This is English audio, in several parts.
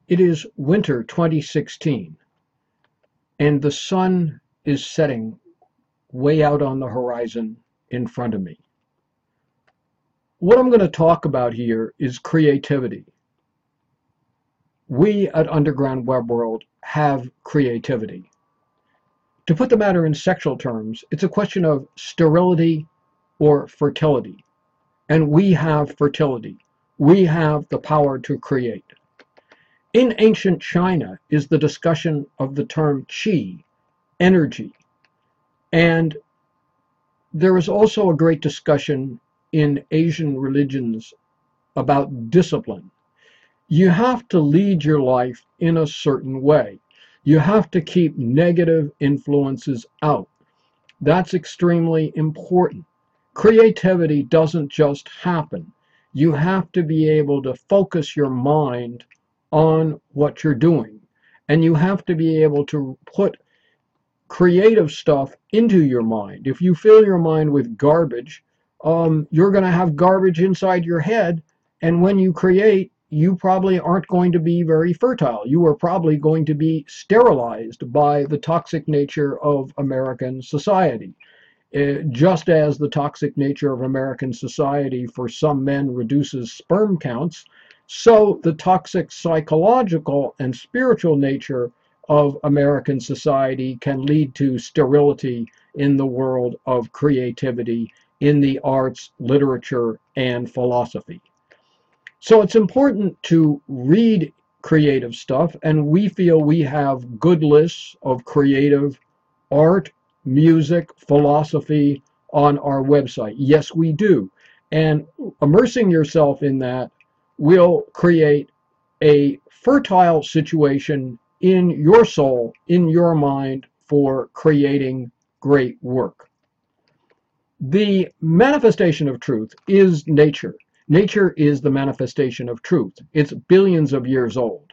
It is winter 2016, and the sun is setting way out on the horizon in front of me. What I'm going to talk about here is creativity. We at Underground Web World have creativity. To put the matter in sexual terms, it's a question of sterility or fertility. And we have fertility. We have the power to create. In ancient China is the discussion of the term qi, energy. And there is also a great discussion in Asian religions about discipline. You have to lead your life in a certain way. You have to keep negative influences out. That's extremely important. Creativity doesn't just happen. You have to be able to focus your mind on what you're doing. And you have to be able to put creative stuff into your mind. If you fill your mind with garbage, you're going to have garbage inside your head. And when you create, you probably aren't going to be very fertile. You are probably going to be sterilized by the toxic nature of American society. Just as the toxic nature of American society for some men reduces sperm counts, so the toxic psychological and spiritual nature of American society can lead to sterility in the world of creativity, in the arts, literature, and philosophy. So it's important to read creative stuff, and we feel we have good lists of creative art, music, philosophy on our website. Yes, we do. And immersing yourself in that will create a fertile situation in your soul, in your mind, for creating great work. The manifestation of truth is nature. Nature is the manifestation of truth. It's billions of years old.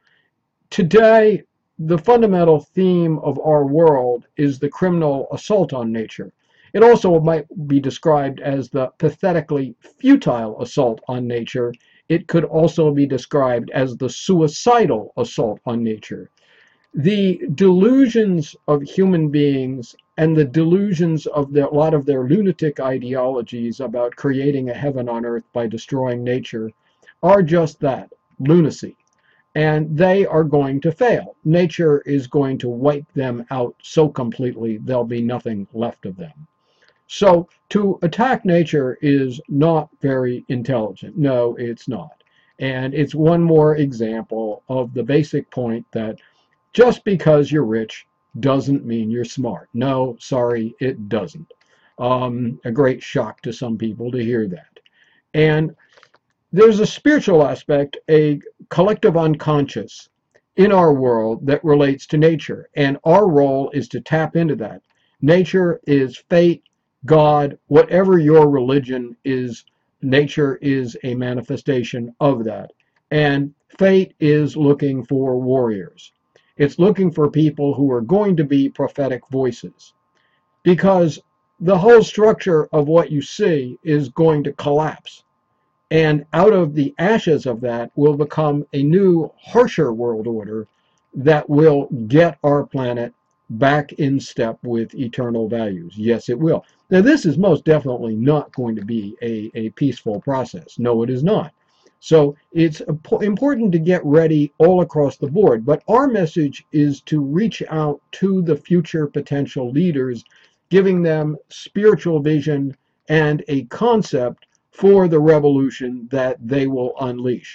Today, the fundamental theme of our world is the criminal assault on nature. It also might be described as the pathetically futile assault on nature. It could also be described as the suicidal assault on nature. The delusions of human beings and the delusions of a lot of their lunatic ideologies about creating a heaven on earth by destroying nature are just that, lunacy. And they are going to fail. Nature is going to wipe them out so completely, there'll be nothing left of them. So to attack nature is not very intelligent. No, it's not. And it's one more example of the basic point that just because you're rich doesn't mean you're smart. No, sorry, it doesn't. A great shock to some people to hear that. And there's a spiritual aspect, a collective unconscious in our world that relates to nature. And our role is to tap into that. Nature is fate, God, whatever your religion is, nature is a manifestation of that. And fate is looking for warriors. It's looking for people who are going to be prophetic voices. Because the whole structure of what you see is going to collapse. And out of the ashes of that will become a new, harsher world order that will get our planet back in step with eternal values. Yes, it will. Now, this is most definitely not going to be a peaceful process. No, it is not. So it's important to get ready all across the board. But our message is to reach out to the future potential leaders, giving them spiritual vision and a concept for the revolution that they will unleash.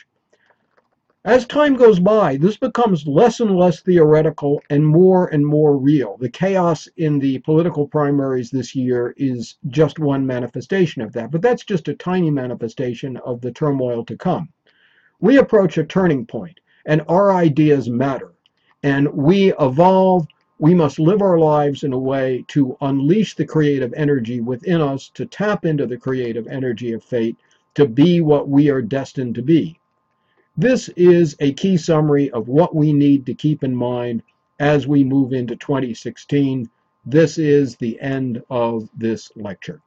As time goes by, this becomes less and less theoretical and more real. The chaos in the political primaries this year is just one manifestation of that, but that's just a tiny manifestation of the turmoil to come. We approach a turning point, and our ideas matter, and we evolve. We must live our lives in a way to unleash the creative energy within us, to tap into the creative energy of fate, to be what we are destined to be. This is a key summary of what we need to keep in mind as we move into 2016. This is the end of this lecture.